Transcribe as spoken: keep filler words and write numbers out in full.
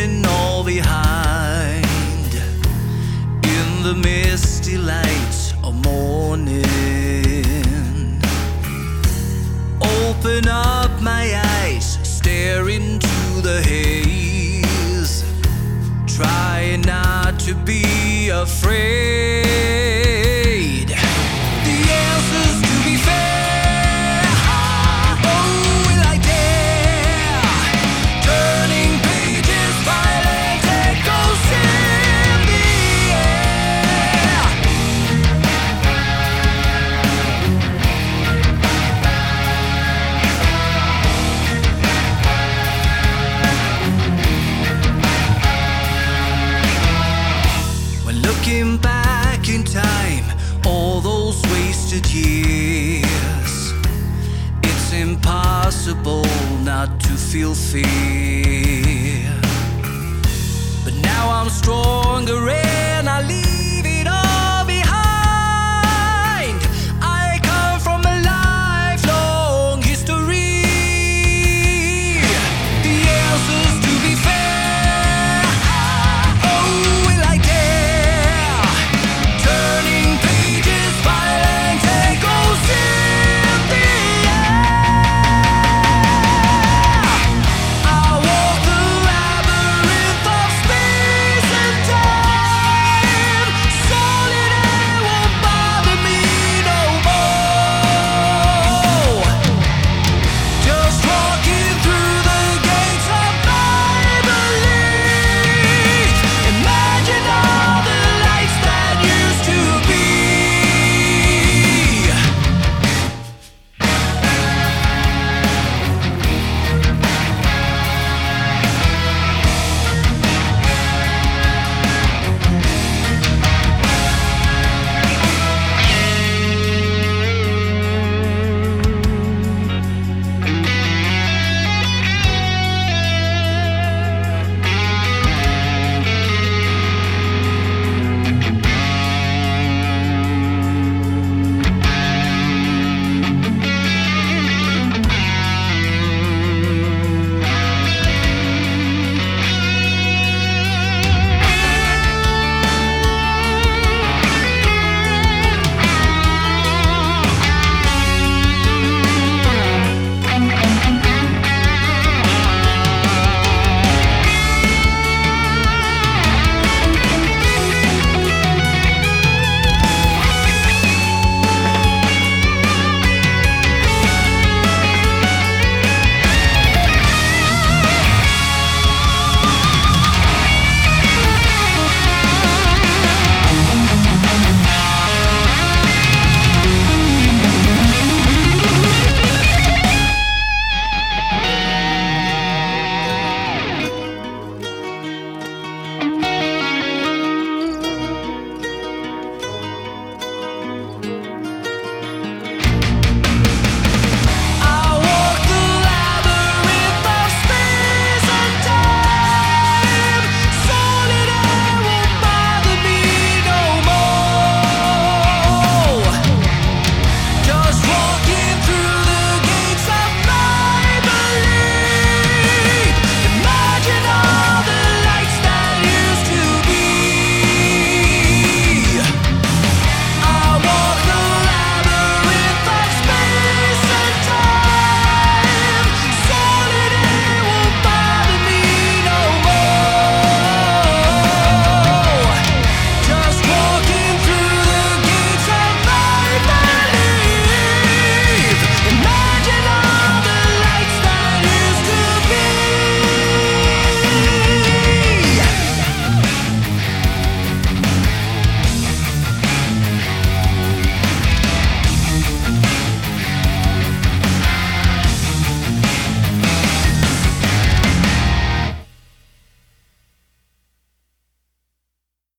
leaving all behind in the misty light of morning. Open up my eyes, stare into the haze, trying not to be afraid. The answers to be fair, oh, will I dare? Turning pages, violent echoes in the air. When looking back in time, all those wasted years, it's impossible not to feel fear.